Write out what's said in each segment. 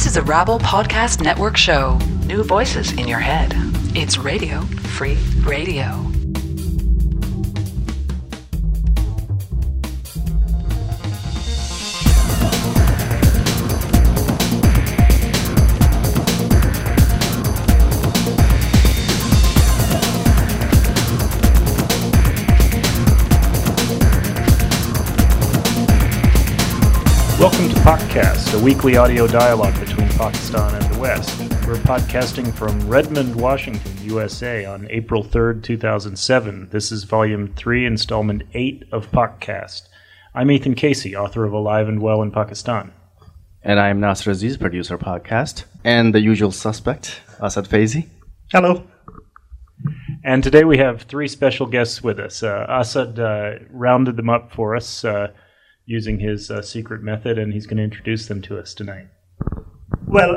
This is a Rabble Podcast Network show. New voices in your head. It's Radio Free Radio. Welcome to Podcast, a weekly audio dialogue between Pakistan and the West. We're podcasting from Redmond, Washington, USA on April 3rd, 2007. This is Volume 3, Installment 8 of Podcast. I'm Ethan Casey, author of Alive and Well in Pakistan. And I'm Nasser Aziz, producer of Podcast. And the usual suspect, Asad Faizi. Hello. And today we have three special guests with us. Asad rounded them up for us using his secret method, and he's going to introduce them to us tonight. Well,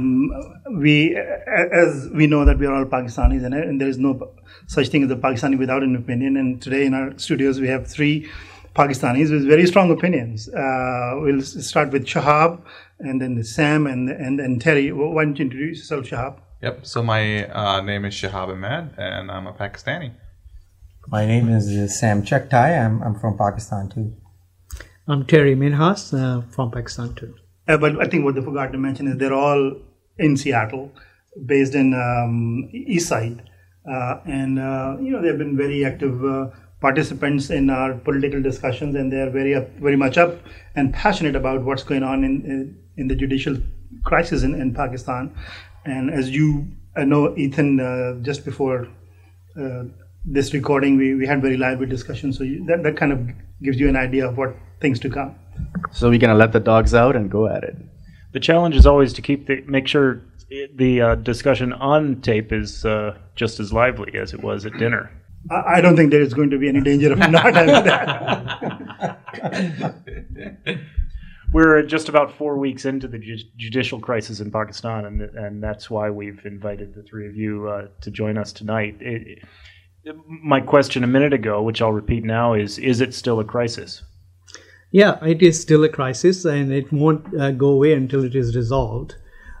as we know that we are all Pakistanis, and there is no such thing as a Pakistani without an opinion. And today in our studios we have three Pakistanis with very strong opinions. We'll start with Shahab, and then Sam, and Terry. Why don't you introduce yourself, Shahab? Yep. So my name is Shahab Ahmed, and I'm a Pakistani. My name is Sam Chaktai. I'm from Pakistan too. I'm Terry Minhas from Pakistan too. But I think what they forgot to mention is they're all in Seattle, based in East Side, and they've been very active participants in our political discussions, and they're very much up and passionate about what's going on in the judicial crisis in Pakistan. And as you know, Ethan, just before this recording, we had very lively discussions, so that kind of gives you an idea of what things to come. So we're going to let the dogs out and go at it. The challenge is always to make sure the discussion on tape is just as lively as it was at dinner. I don't think there is going to be any danger of not having that. We're just about 4 weeks into the judicial crisis in Pakistan, and that's why we've invited the three of you to join us tonight. My question a minute ago, which I'll repeat now, is it still a crisis? Yeah, it is still a crisis, and it won't go away until it is resolved.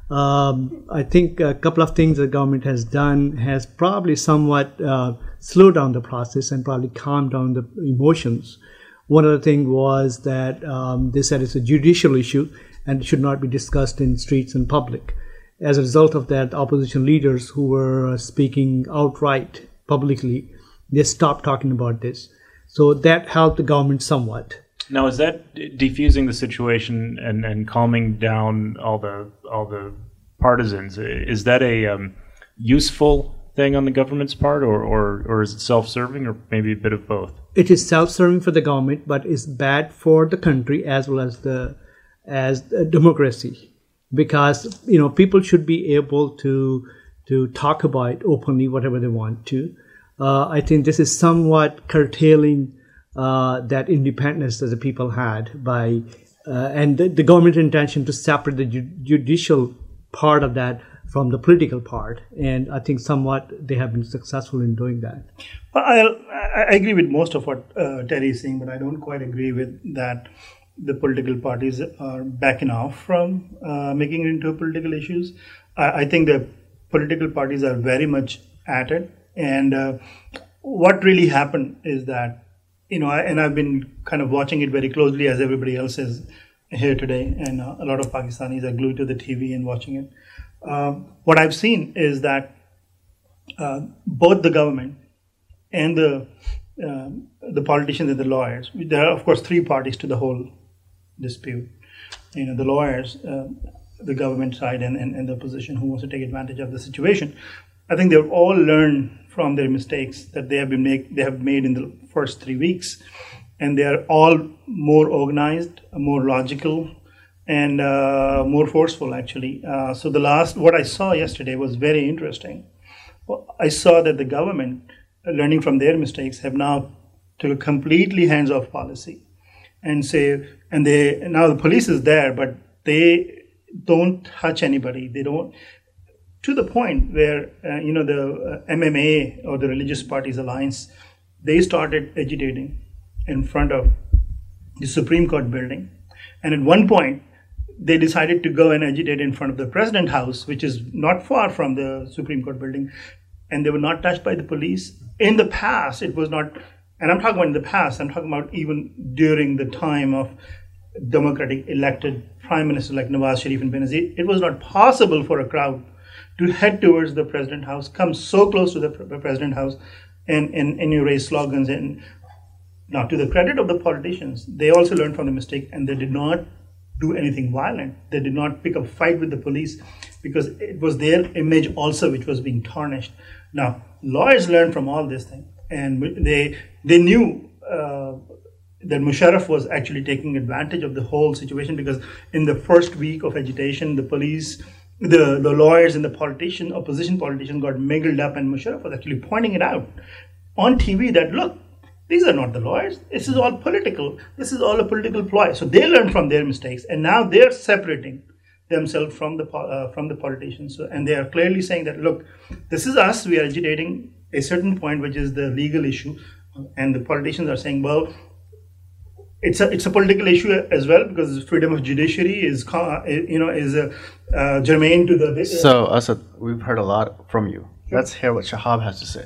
I think a couple of things the government has done has probably somewhat slowed down the process and probably calmed down the emotions. One other thing was that they said it's a judicial issue and it should not be discussed in streets and public. As a result of that, opposition leaders who were speaking outright publicly, they stopped talking about this. So that helped the government somewhat. Now, is that defusing the situation and calming down all the partisans? Is that a useful thing on the government's part, or is it self-serving, or maybe a bit of both? It is self-serving for the government, but it's bad for the country as well as the democracy, because people should be able to talk about openly whatever they want to. I think this is somewhat curtailing that independence that the people had by and the government intention to separate the judicial part of that from the political part, and I think somewhat they have been successful in doing that. Well, I agree with most of what Terry is saying, but I don't quite agree with that the political parties are backing off from making it into political issues. I think the political parties are very much at it, and what really happened is that and I've been kind of watching it very closely, as everybody else is here today, and a lot of Pakistanis are glued to the TV and watching it. What I've seen is that both the government and the politicians and the lawyers, there are of course three parties to the whole dispute. The lawyers, the government side, and the opposition who wants to take advantage of the situation. I think they've all learned from their mistakes that they have made in the first 3 weeks, and they are all more organized, more logical, and more forceful. Actually, so what I saw yesterday was very interesting. I saw that the government, learning from their mistakes, have now took a completely hands-off policy, and now the police is there, but they don't touch anybody. They don't. To the point where, the MMA, or the Religious Parties Alliance, they started agitating in front of the Supreme Court building. And at one point, they decided to go and agitate in front of the President House, which is not far from the Supreme Court building, and they were not touched by the police. In the past, it was not, and I'm talking about in the past, I'm talking about even during the time of democratic elected prime minister like Nawaz Sharif and Benazir, it was not possible for a crowd to head towards the President House, come so close to the President House, and raise slogans. And now, to the credit of the politicians, they also learned from the mistake, and they did not do anything violent. They did not pick a fight with the police, because it was their image also which was being tarnished. Now, lawyers learned from all this thing, and they knew that Musharraf was actually taking advantage of the whole situation, because in the first week of agitation, the police, the lawyers and the opposition politicians got mingled up, and Musharraf was actually pointing it out on TV that, look, these are not the lawyers. This is all political. This is all a political ploy. So they learned from their mistakes, and now they're separating themselves from the politicians. So, and they are clearly saying that, look, this is us. We are agitating a certain point, which is the legal issue, and the politicians are saying, well, it's a political issue as well, because freedom of judiciary is germane to the. So, Asad, we've heard a lot from you. Sure. Let's hear what Shahab has to say.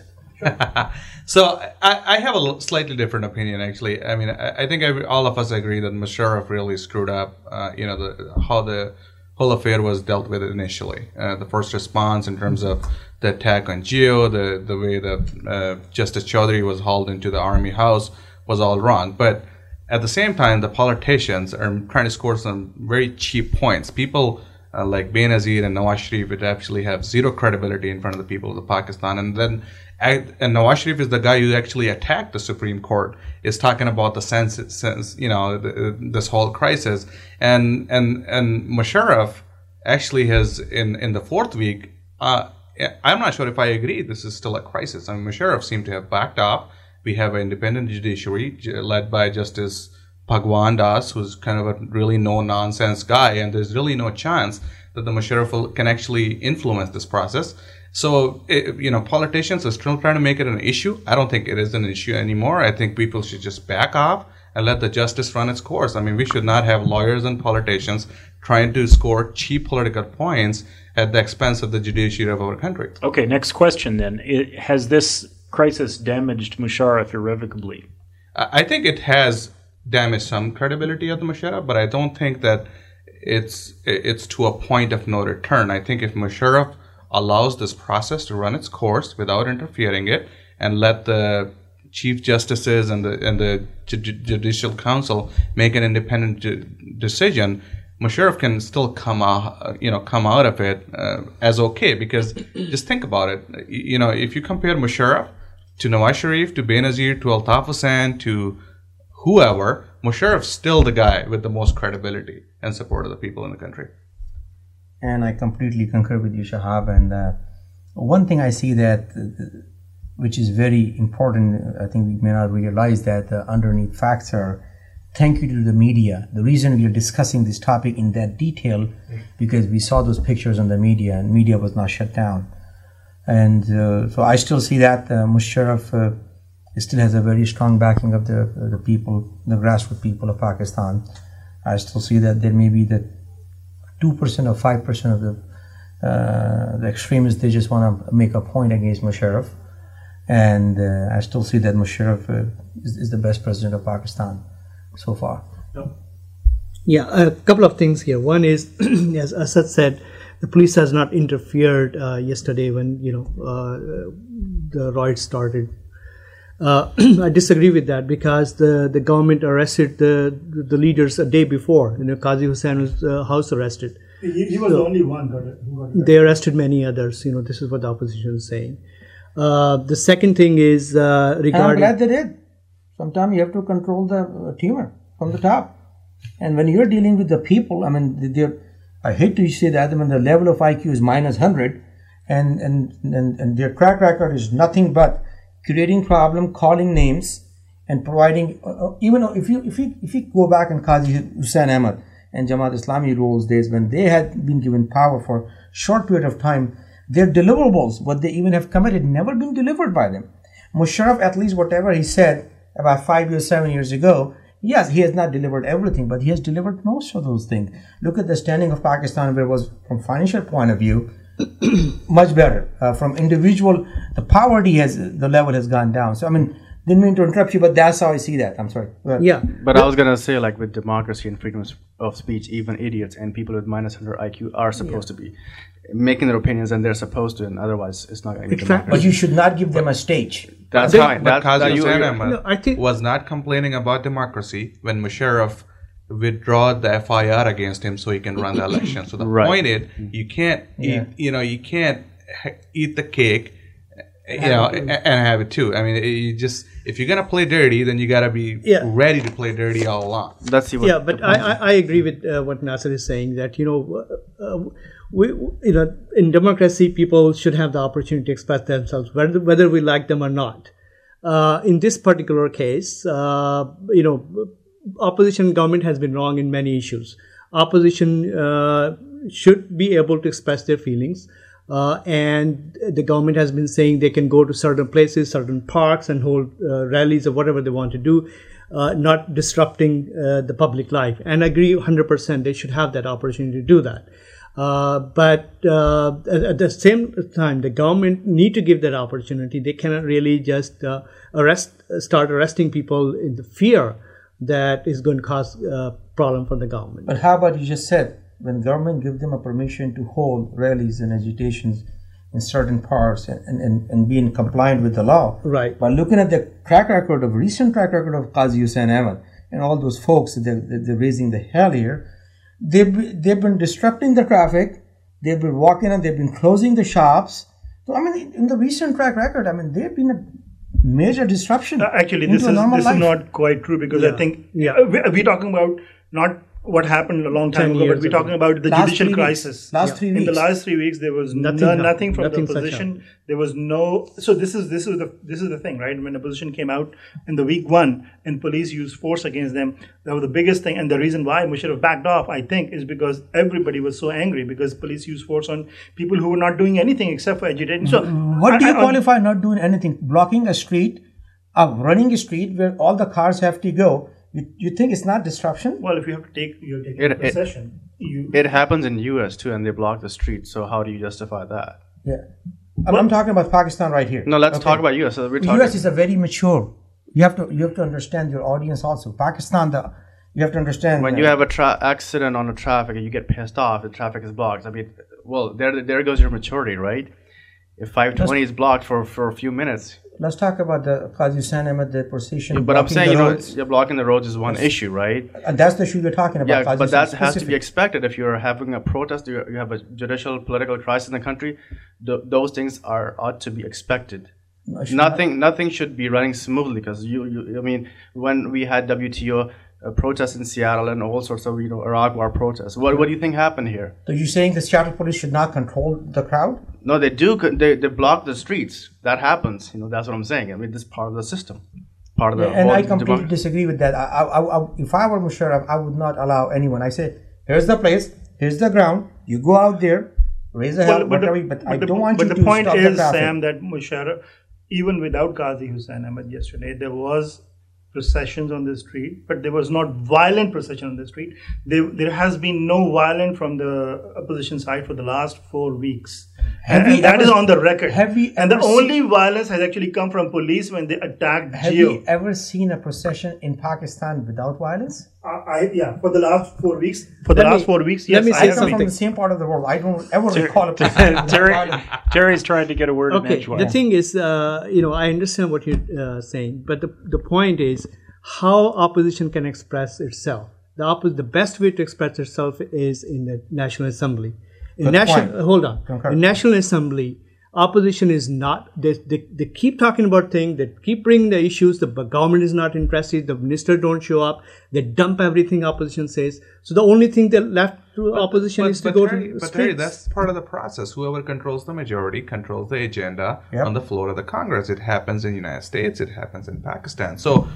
So I have a slightly different opinion, actually. I mean, I think all of us agree that Musharraf really screwed up, how the whole affair was dealt with initially. The first response in terms of the attack on Jio, the way that Justice Chaudhary was hauled into the Army House was all wrong. But at the same time, the politicians are trying to score some very cheap points. People like Benazir and Nawaz Sharif would actually have zero credibility in front of the people of Pakistan. And then Nawaz Sharif is the guy who actually attacked the Supreme Court, is talking about the sense this whole crisis. And Musharraf actually has, in the fourth week, I'm not sure if I agree this is still a crisis. I mean, Musharraf seemed to have backed up. We have an independent judiciary led by Justice Bhagwan Das, who's kind of a really no-nonsense guy, and there's really no chance that the Musharraf can actually influence this process. So, politicians are still trying to make it an issue. I don't think it is an issue anymore. I think people should just back off and let the justice run its course. I mean, we should not have lawyers and politicians trying to score cheap political points at the expense of the judiciary of our country. Okay, next question then. Has this crisis damaged Musharraf irrevocably? I think it has damaged some credibility of the Musharraf, but I don't think that it's to a point of no return. I think if Musharraf allows this process to run its course without interfering it, and let the chief justices and the judicial council make an independent decision, Musharraf can still come out of it as okay. Because just think about it. If you compare Musharraf to Nawaz Sharif, to Benazir, to Altaf Hussain, to whoever, Musharraf's still the guy with the most credibility and support of the people in the country. And I completely concur with you, Shahab. And one thing I see that, which is very important, I think we may not realize that underneath facts are, thank you to the media. The reason we are discussing this topic in that detail, because we saw those pictures on the media, and media was not shut down. And so I still see that Musharraf still has a very strong backing of the people, the grassroots people of Pakistan. I still see that there may be the 2% or 5% of the extremists, they just want to make a point against Musharraf. And I still see that Musharraf is the best president of Pakistan so far. Yeah, a couple of things here. One is, as Asad said, the police has not interfered yesterday when the riots started. I disagree with that, because the government arrested the leaders a day before. Qazi Hussain was house arrested. He was the only one who got arrested. They arrested many others. This is what the opposition is saying. The second thing is regarding. I'm glad they did. Sometimes you have to control the tumor from the top, and when you're dealing with the people, I mean, I hate to say that, I mean, the level of IQ is minus 100, and their track record is nothing but creating problem, calling names, and providing. Even if you go back in Qazi Hussain Ahmad and Jamaat Islami rules days, when they had been given power for short period of time, their deliverables, what they even have committed, never been delivered by them. Musharraf, at least whatever he said about 5 years, 7 years ago, Yes, he has not delivered everything, but he has delivered most of those things. Look at the standing of Pakistan, where it was, from financial point of view, much better. From individual, the poverty the level has gone down. So, I mean, didn't mean to interrupt you, but that's how I see that. I'm sorry. Yeah. But I was going to say, like, with democracy and freedom of speech, even idiots and people with minus 100 IQ are supposed to be making their opinions, and they're supposed to, and otherwise it's not going to be democracy. But you should not give them a stage. That's fine. But Qazi Hussain No, I think- Ahmad was not complaining about democracy when Musharraf withdrew the FIR against him so he can run the election. So the Right. point is, you can't eat, you can't eat the cake, and have it too. I mean, you just, if you're gonna play dirty, then you gotta be ready to play dirty all along. Let's see what. Yeah, but I agree with what Nasser is saying, that we in democracy people should have the opportunity to express themselves whether we like them or not. In this particular case, opposition government has been wrong in many issues. Opposition should be able to express their feelings. And the government has been saying they can go to certain places, certain parks, and hold rallies or whatever they want to do, not disrupting the public life. And I agree 100%, they should have that opportunity to do that. But at the same time, the government need to give that opportunity. They cannot really just start arresting people in the fear that is going to cause a problem for the government. But how about you just said, when government give them a permission to hold rallies and agitations in certain parts and being compliant with the law. Right. But looking at the recent track record of Qazi Hussain Ahmad and all those folks, they're raising the hell here. They've been disrupting the traffic. They've been walking and they've been closing the shops. So, I mean, in the recent track record, I mean, they've been a major disruption. Actually, this is not quite true, because I think we're talking about not what happened a long time ago, but we're talking about the judicial crisis. Last 3 weeks. In the last 3 weeks, there was nothing from the opposition. There was no. So this is the thing, right? When opposition came out in the week one and police used force against them, that was the biggest thing. And the reason why Musharraf backed off, I think, is because everybody was so angry because police used force on people who were not doing anything except for agitating. So what do you qualify not doing anything? Blocking a street, running a street where all the cars have to go. You think it's not disruption? Well, if you have to take possession, it happens in U.S. too, and they block the streets. So how do you justify that? Yeah, I'm talking about Pakistan right here. No, let's talk about U.S. So U.S. is a very mature. You have to understand your audience also. Pakistan, you have to understand when you have a accident on the traffic and you get pissed off, the traffic is blocked. I mean, well, there goes your maturity, right? If 520 is blocked for a few minutes. Let's talk about the Qazi Hussain Ahmad, the position. But I'm saying, you're blocking the roads is one issue, right? And that's the issue you're talking about. Yeah, but that has to be expected. If you're having a protest, you have a judicial political crisis in the country, those things ought to be expected. Nothing should be running smoothly, because I mean, when we had WTO protests in Seattle and all sorts of Iraq war protests, what do you think happened here? So you're saying the Seattle police should not control the crowd? No, they do. They block the streets. That happens. That's what I'm saying. I mean, this is part of the system. Part of the and I completely disagree with that. If I were Musharraf, I would not allow anyone. I say, here's the place, here's the ground. You go out there, raise a hell, whatever. But I don't want you to stop the traffic. But the point is, Sam, that Musharraf, even without Qazi Hussain Ahmad yesterday, there was processions on the street, but there was not violent procession on the street. There has been no violence from the opposition side for the last 4 weeks. And that is on the record. And the only violence has actually come from police when they attacked Jio. Have you ever seen a procession in Pakistan without violence? For the last 4 weeks. Yes, I come from the same part of the world. I don't ever recall a procession. Terry's trying to get a word in edgewise. The thing is, I understand what you're saying, but the point is how opposition can express itself. The best way to express itself is in the National Assembly. In National Assembly, opposition is not. They keep talking about things. They keep bringing the issues. The government is not interested. The minister don't show up. They dump everything opposition says. So the only thing that left to opposition is to go to streets. But Terry, that's part of the process. Whoever controls the majority controls the agenda on the floor of the Congress. It happens in the United States. It happens in Pakistan. So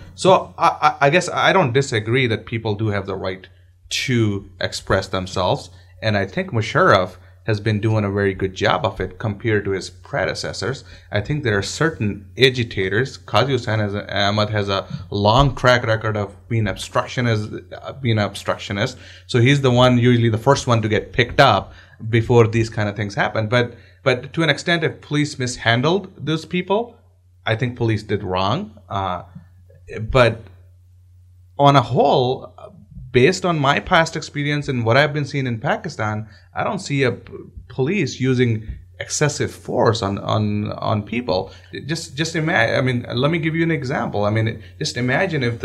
I guess I don't disagree that people do have the right to express themselves. And I think Musharraf has been doing a very good job of it compared to his predecessors. I think there are certain agitators. Qazi Hussain Ahmad has a long track record of being obstructionist. So he's the one, usually the first one to get picked up before these kind of things happen. But to an extent, if police mishandled those people, I think police did wrong. But on a whole, based on my past experience and what I've been seeing in Pakistan, I don't see a police using excessive force on people. Just imagine. I mean, let me give you an example. I mean, just imagine if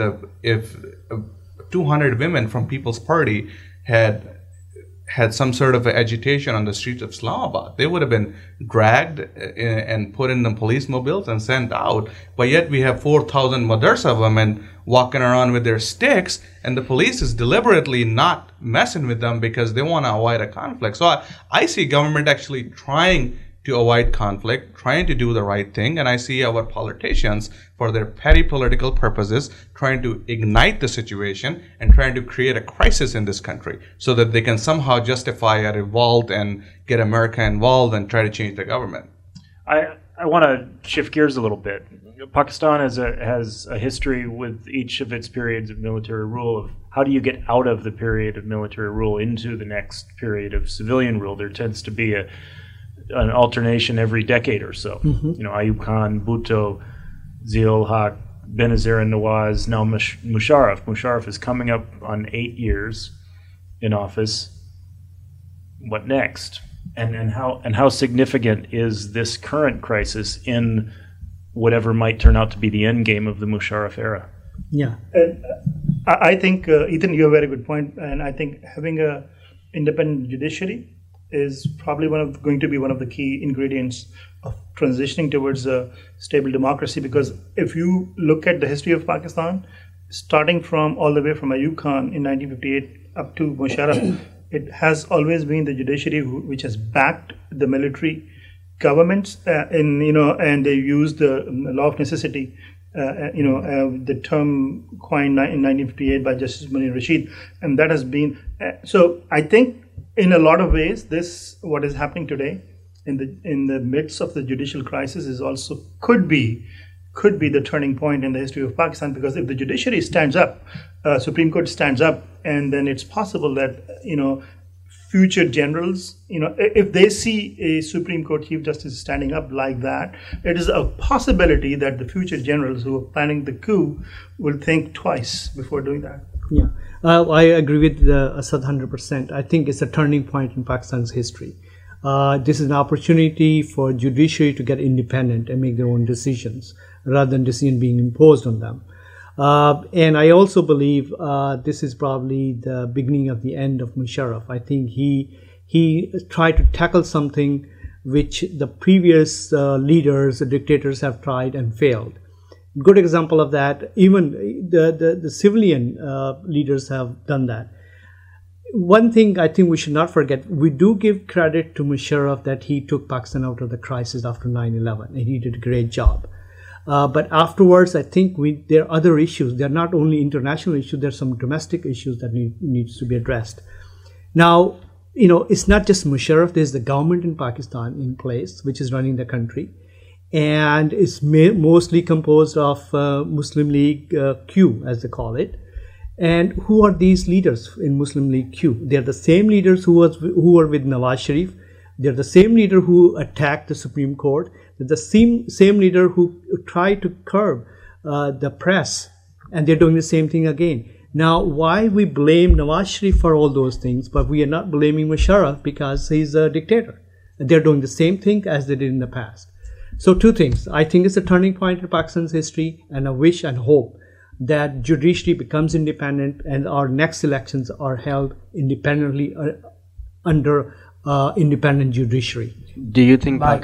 200 women from People's Party had some sort of agitation on the streets of Islamabad. They would have been dragged and put in the police mobiles and sent out. But yet we have 4,000 madrasa women walking around with their sticks, and the police is deliberately not messing with them because they want to avoid a conflict. So I see government actually trying to avoid conflict, trying to do the right thing, and I see our politicians, for their petty political purposes, trying to ignite the situation and trying to create a crisis in this country so that they can somehow justify a revolt and get America involved and try to change the government. I want to shift gears a little bit. Pakistan has a history with each of its periods of military rule of how do you get out of the period of military rule into the next period of civilian rule. There tends to be an alternation every decade or so. You know, Ayub Khan, Bhutto, Zia-ul Haq, Benazir and Nawaz, now Musharraf. Musharraf is coming up on 8 years in office. What next? And how significant is this current crisis in whatever might turn out to be the end game of the Musharraf era? Yeah. I think, Ethan, you have a very good point, and I think having a independent judiciary is probably going to be one of the key ingredients of transitioning towards a stable democracy. Because if you look at the history of Pakistan, starting from all the way from Ayub Khan in 1958 up to Musharraf, it has always been the judiciary which has backed the military governments, and they used the law of necessity. The term coined in 1958 by Justice Munir Rashid, and that has been so. I think in a lot of ways, what is happening today in the midst of the judicial crisis is also could be the turning point in the history of Pakistan, because if the judiciary stands up, Supreme Court stands up, and then it's possible that future generals, if they see a Supreme Court Chief Justice standing up like that, it is a possibility that the future generals who are planning the coup will think twice before doing that. Yeah, I agree with Asad 100%. I think it's a turning point in Pakistan's history. This is an opportunity for judiciary to get independent and make their own decisions rather than decision being imposed on them. And I also believe this is probably the beginning of the end of Musharraf. I think he tried to tackle something which the previous leaders, the dictators, have tried and failed. Good example of that, even the civilian leaders have done that. One thing I think we should not forget, we do give credit to Musharraf that he took Pakistan out of the crisis after 9/11, and he did a great job. But afterwards, I think there are other issues. They're not only international issues, there are some domestic issues that needs to be addressed. Now, it's not just Musharraf. There's the government in Pakistan in place, which is running the country. And it's mostly composed of Muslim League Q, as they call it. And who are these leaders in Muslim League Q? They're the same leaders who were with Nawaz Sharif. They're the same leader who attacked the Supreme Court. They're the same leader who tried to curb the press. And they're doing the same thing again. Now, why we blame Nawaz Sharif for all those things, but we are not blaming Musharraf because he's a dictator. They're doing the same thing as they did in the past. So two things. I think it's a turning point in Pakistan's history, and I wish and hope that judiciary becomes independent and our next elections are held independently under independent judiciary. Do you think the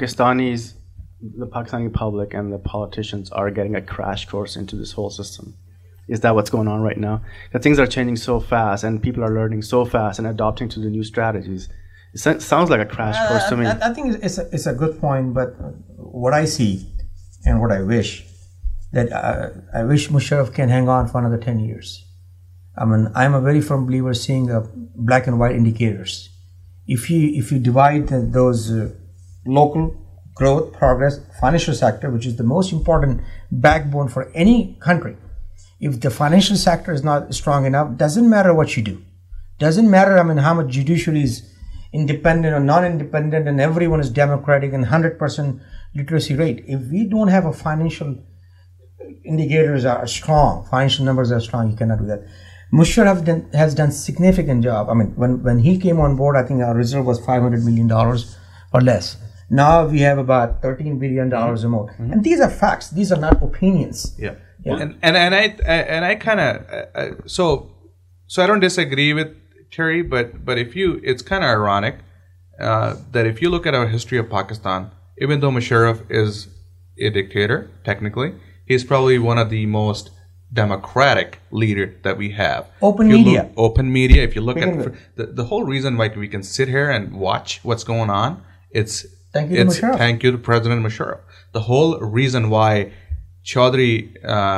Pakistani public and the politicians are getting a crash course into this whole system? Is that what's going on right now? That things are changing so fast and people are learning so fast and adopting to the new strategies. It sounds like a crash course to me. I think it's a good point, but what I see and what I wish, that I wish Musharraf can hang on for another 10 years. I mean, I'm a very firm believer seeing black and white indicators. if you divide those local growth, progress, financial sector, which is the most important backbone for any country, if the financial sector is not strong enough, doesn't matter what you do. Doesn't matter, how much judiciary is independent or non-independent and everyone is democratic and 100% literacy rate. If we don't have a financial indicators are strong, financial numbers are strong, you cannot do that. Musharraf has done significant job. When he came on board, I think our reserve was $500 million or less. Now we have about $13 billion or more. And these are facts. These are not opinions. Yeah. And I kind of so I don't disagree with Terry, but it's kind of ironic that if you look at our history of Pakistan, even though Musharraf is a dictator technically, he's probably one of the most democratic leader that we have. Open media. If you look at the whole reason why we can sit here and watch what's going on, thank you to President Musharraf. The whole reason why Chaudhry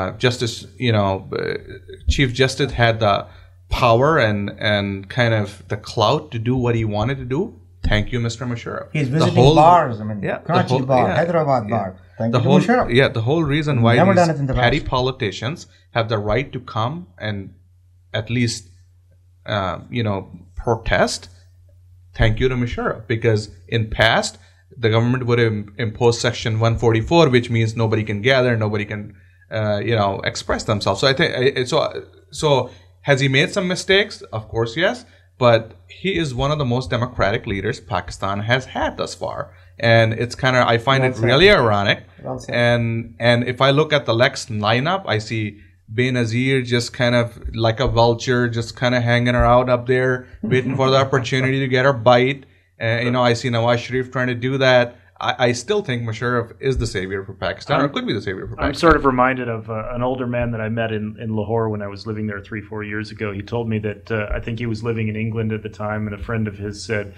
Chief Justice had the power and kind of the clout to do what he wanted to do. Thank you, Mr. Musharraf. He's visiting bars. Karachi bar, Hyderabad bar. Thank you to Musharraf. Yeah, the whole reason why these petty politicians have the right to come and at least, protest. Thank you to Musharraf, because in past the government would have imposed Section 144, which means nobody can gather, nobody can, express themselves. So I think so. Has he made some mistakes? Of course, yes. But he is one of the most democratic leaders Pakistan has had thus far, and it's kind of, I find it really ironic. And if I look at the next lineup, I see Benazir just kind of like a vulture, just kind of hanging around up there, waiting for the opportunity to get her bite. I see Nawaz Sharif trying to do that. I still think Musharraf is the savior for Pakistan, or could be the savior for Pakistan. I'm sort of reminded of an older man that I met in Lahore when I was living there 3-4 years ago. He told me that I think he was living in England at the time, and a friend of his said,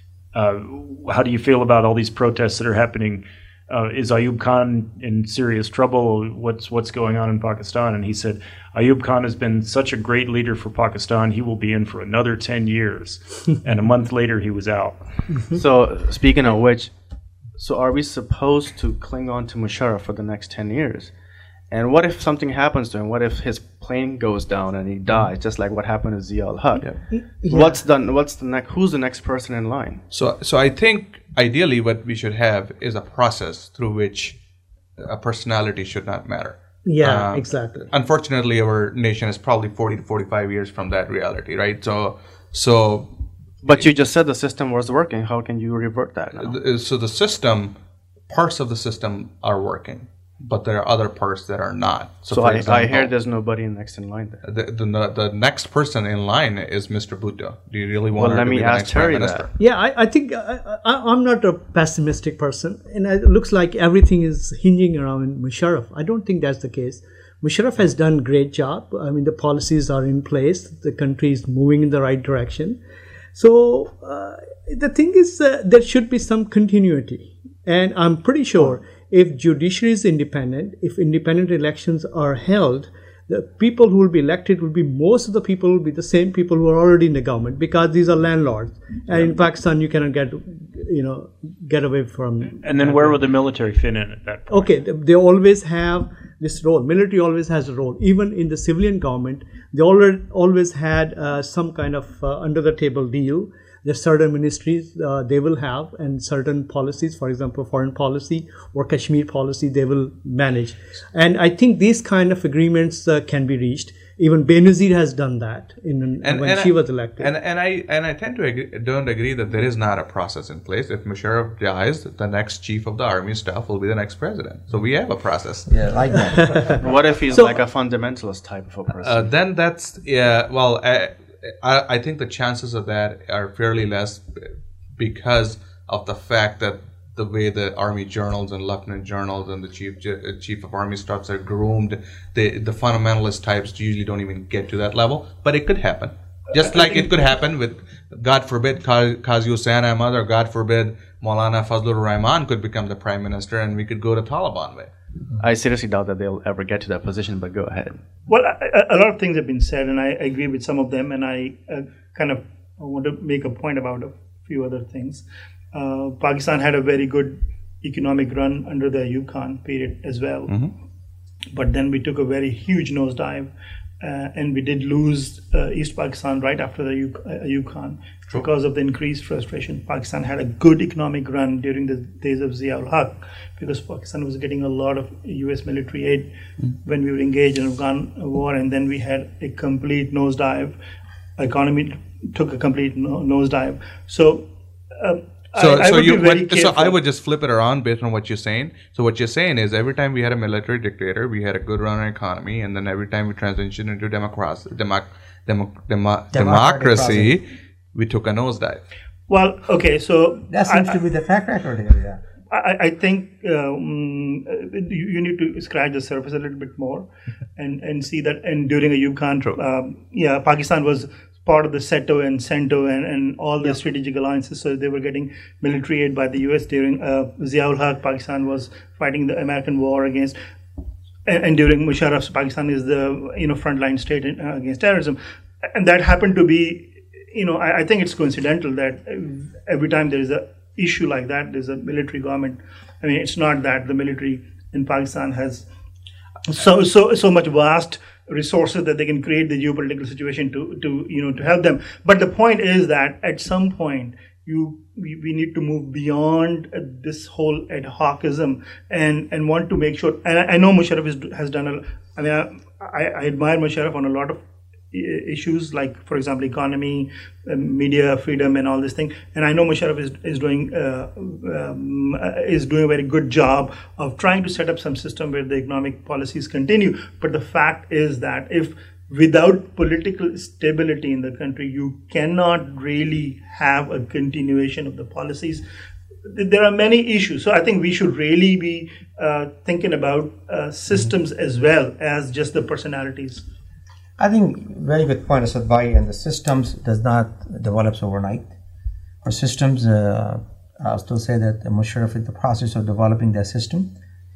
how do you feel about all these protests that are happening? Is Ayub Khan in serious trouble? What's going on in Pakistan? And he said, Ayub Khan has been such a great leader for Pakistan, he will be in for another 10 years. And a month later, he was out. So, speaking of which, so are we supposed to cling on to Musharraf for the next 10 years? And what if something happens to him? What if his plane goes down and he dies, just like what happened to Zia-ul-Haq? Yeah. Who's the next person in line? So I think ideally what we should have is a process through which a personality should not matter. Yeah, exactly. Unfortunately, our nation is probably 40 to 45 years from that reality, right? So. But you just said the system was working. How can you revert that now? So the system, parts of the system are working, but there are other parts that are not. So I hear there's nobody next in line there. The next person in line is Mr. Bhutto. Do you really want to be the next Prime Minister? Yeah, I think I'm not a pessimistic person, and it looks like everything is hinging around Musharraf. I don't think that's the case. Musharraf has done a great job. The policies are in place. The country is moving in the right direction. So the thing is, there should be some continuity, and I'm pretty sure if judiciary is independent, if independent elections are held, the people who will be elected will be, most of the people will be the same people who are already in the government, because these are landlords, and in Pakistan you cannot get away from. And then where will the military fit in at that point? Okay, they always have this role. Military always has a role. Even in the civilian government, they always had some kind of under the table deal. There's certain ministries they will have, and certain policies, for example, foreign policy or Kashmir policy, they will manage. And I think these kind of agreements can be reached. Even Benazir has done that when she was elected. And I tend to don't agree that there is not a process in place. If Musharraf dies, the next chief of the army staff will be the next president. So we have a process. Yeah, like that. What if he's like a fundamentalist type of a person? Then that's, yeah, well, I think the chances of that are fairly less, because of the fact that the way the army journals and lieutenant journals and the chief of army staffs are groomed, the fundamentalist types usually don't even get to that level. But it could happen. Just like it could happen with, God forbid, Qazi Hussain Ahmad, or God forbid, Maulana Fazlur Rahman could become the prime minister, and we could go to Taliban way. I seriously doubt that they'll ever get to that position, but go ahead. Well, a lot of things have been said, and I agree with some of them, and I kind of want to make a point about a few other things. Pakistan had a very good economic run under the Ayub Khan period as well. But then we took a very huge nosedive, and we did lose East Pakistan right after the Ayub Khan because of the increased frustration. Pakistan had a good economic run during the days of Zia-ul Haq because Pakistan was getting a lot of US military aid when we were engaged in the Afghan war, and then we had a complete nosedive. Economy took a complete nosedive. So I would just flip it around based on what you're saying. So what you're saying is every time we had a military dictator, we had a good run on economy, and then every time we transitioned into democracy, we took a nosedive. Well, okay, so that seems to be the track record here. Yeah. I think you need to scratch the surface a little bit more and see that. And during Ayub Khan, Pakistan was part of the SEATO and CENTO and all the strategic alliances. So they were getting military aid by the US during Zia-ul Haq. Pakistan was fighting the American war against, and during Musharraf's, Pakistan is the frontline state against terrorism, and that happened to be. I think it's coincidental that every time there is a issue like that, there's a military government. I mean, it's not that the military in Pakistan has so much vast resources that they can create the geopolitical situation to help them. But the point is that at some point we need to move beyond this whole ad hocism and want to make sure. And I know Musharraf has done I admire Musharraf on a lot of issues, like, for example, economy, media freedom, and all this thing. And I know Musharraf is doing a very good job of trying to set up some system where the economic policies continue. But the fact is that if without political stability in the country, you cannot really have a continuation of the policies. There are many issues. So I think we should really be thinking about systems as well as just the personalities. I think very good point, Asad Bhai, and the systems does not develop overnight. Our systems, I'll still say that Musharraf is in the process of developing their system.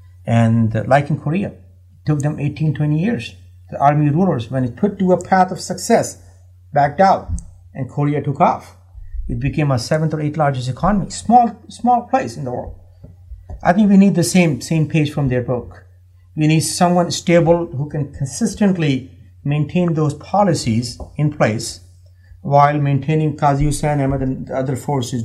And like in Korea, it took them 18, 20 years. The army rulers, when it put to a path of success, backed out, and Korea took off. It became a 7th or 8th largest economy, small place in the world. I think we need the same page from their book. We need someone stable who can consistently maintain those policies in place while maintaining Qazi Hussain Ahmed and other forces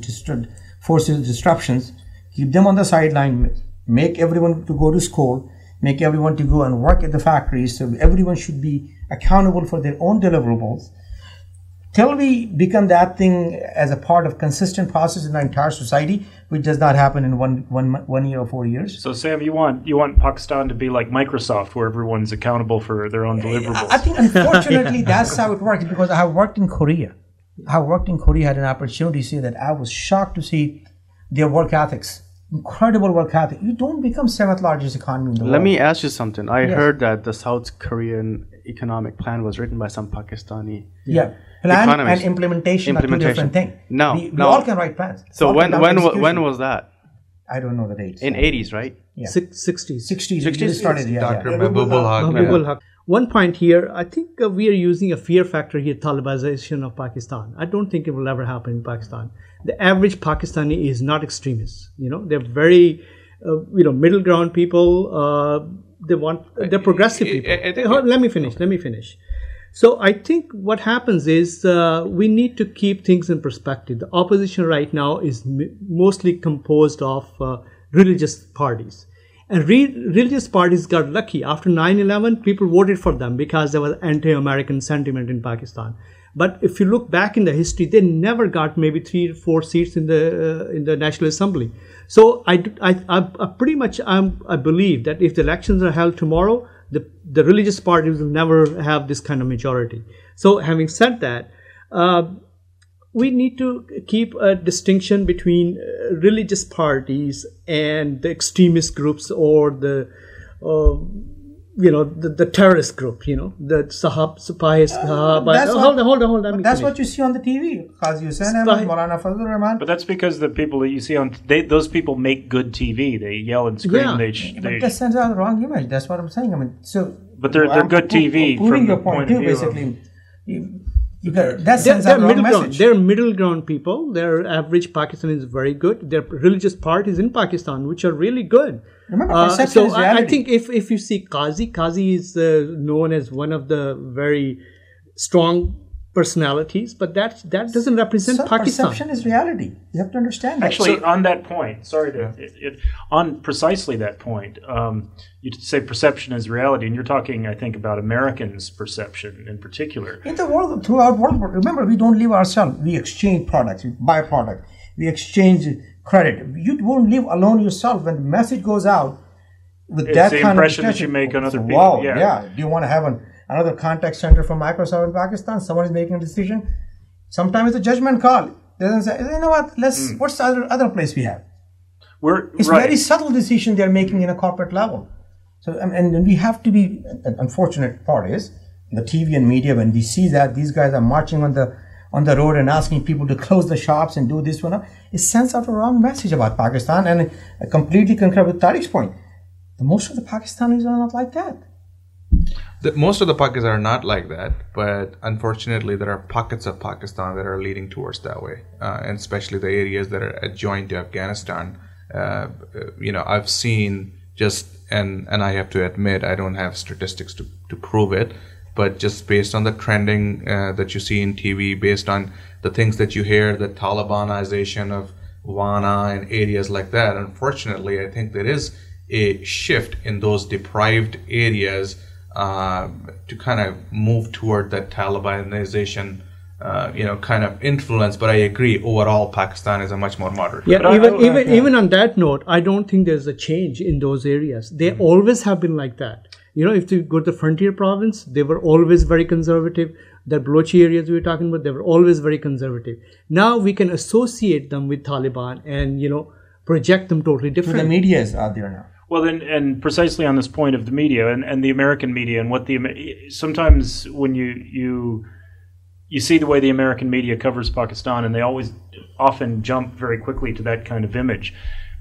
disruptions. Keep them on the sideline, make everyone to go to school, make everyone to go and work at the factories, so everyone should be accountable for their own deliverables. Till we become that thing as a part of consistent process in the entire society, which does not happen in one year or 4 years. So, Sam, you want Pakistan to be like Microsoft, where everyone's accountable for their own deliverables? I think, unfortunately, that's how it works, because I have worked in Korea. Had an opportunity to see that. I was shocked to see their work ethics. Incredible work ethic. You don't become 7th largest economy in the world. Let me ask you something. I heard that the South Korean economic plan was written by some Pakistani plan economists. And implementation are two different things. No, we all can write plans. So when was that? I don't know the dates. In 80s, right? Yeah. 60s. 60s started. Dr. Mahbubul Haq. One point here, I think we are using a fear factor here, Talibization of Pakistan. I don't think it will ever happen in Pakistan. The average Pakistani is not extremists. They're very, middle ground people. They're progressive people. Let me finish. So I think what happens is we need to keep things in perspective. The opposition right now is mostly composed of religious parties. And religious parties got lucky. After 9/11, people voted for them because there was anti-American sentiment in Pakistan. But if you look back in the history, they never got maybe 3 or 4 seats in the National Assembly. So I pretty much believe that if the elections are held tomorrow, the religious parties will never have this kind of majority. So having said that, we need to keep a distinction between religious parties and the extremist groups or the terrorist group, the Sahaba. Hold on. That's what you see on the TV. Qazi Hussain Ahmed, Maulana Fazlur Rahman. But that's because the people that you see those people make good TV. They yell and scream. Yeah. But that sends out the wrong image. That's what I'm saying. But they're good TV. Proving your point too, basically. that sends out a wrong message. They're middle ground people. Their average Pakistani is very good. There are religious parties in Pakistan which are really good. Remember, perception is reality. I think if you see Qazi is known as one of the very strong personalities, but that doesn't represent Pakistan. Perception is reality. You have to understand that. Actually, on that point, on precisely that point, you say perception is reality, and you're talking, I think, about Americans' perception in particular. In the world, throughout the world, remember, we don't live ourselves. We exchange products, we buy products, we exchange credit. You won't live alone yourself. When the message goes out with that kind of impression that you make on other people. Wow, yeah. Do you want to have another contact center from Microsoft in Pakistan? Someone is making a decision. Sometimes it's a judgment call. They don't say, you know what? What's the other place we have? It's very subtle decision they're making in a corporate level. So, and we have to be. An unfortunate part is the TV and media, when we see that these guys are marching on the road and asking people to close the shops and do this one, it sends out a wrong message about Pakistan. And I completely concur with Tariq's point. Most of the Pakistanis are not like that. Most of the Pakistanis are not like that, but unfortunately there are pockets of Pakistan that are leading towards that way, and especially the areas that are adjoined to Afghanistan. I've seen and I have to admit, I don't have statistics to prove it, but just based on the trending that you see in TV, based on the things that you hear, the Talibanization of Wana and areas like that, unfortunately, I think there is a shift in those deprived areas to kind of move toward that Talibanization, kind of influence. But I agree, overall, Pakistan is a much more moderate. Yeah, even on that note, I don't think there's a change in those areas. They always have been like that. If you go to the frontier province, they were always very conservative. The Balochi areas we were talking about, they were always very conservative. Now we can associate them with Taliban and, project them totally different. The media is out there now. Well, then, and precisely on this point of the media and the American media, and what sometimes when you see the way the American media covers Pakistan, and they often jump very quickly to that kind of image,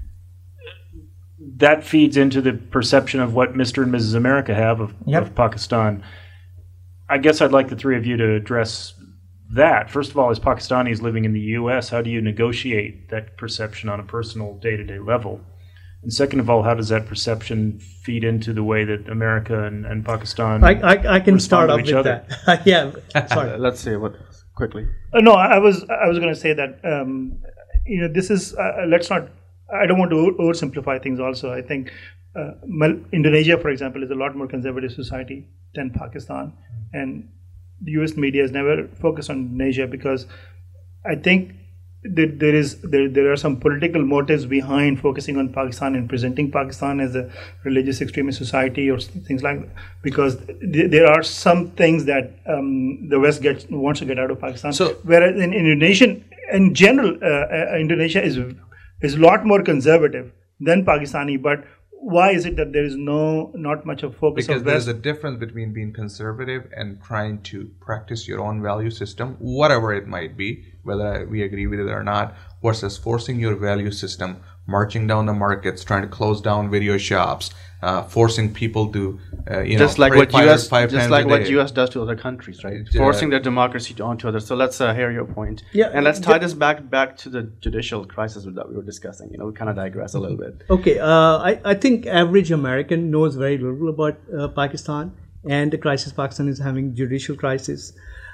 that feeds into the perception of what Mr. and Mrs. America have of Pakistan. I guess I'd like the three of you to address that. First of all, as Pakistanis living in the U.S., how do you negotiate that perception on a personal day-to-day level? And second of all, how does that perception feed into the way that America and Pakistan I can start off with that. Yeah, sorry. Let's say quickly. No, I was going to say that this is let's not. I don't want to oversimplify things. Also, I think Indonesia, for example, is a lot more conservative society than Pakistan, and the U.S. media has never focused on Indonesia because I think there are some political motives behind focusing on Pakistan and presenting Pakistan as a religious extremist society or things like that, because there are some things that the West wants to get out of Pakistan. So, whereas in Indonesia, in general, Indonesia is a lot more conservative than Pakistani, but why is it that there is not much of focus because of there's West? a difference between being conservative and trying to practice your own value system, whatever it might be, whether we agree with it or not, versus forcing your value system, marching down the markets, trying to close down video shops, forcing people to just like what US does to other countries, right? Forcing their democracy onto others. So let's hear your point. Yeah, and let's tie this back to the judicial crisis that we were discussing. We kind of digress a little bit. Okay, I think average American knows very little about Pakistan and the crisis Pakistan is having, judicial crisis.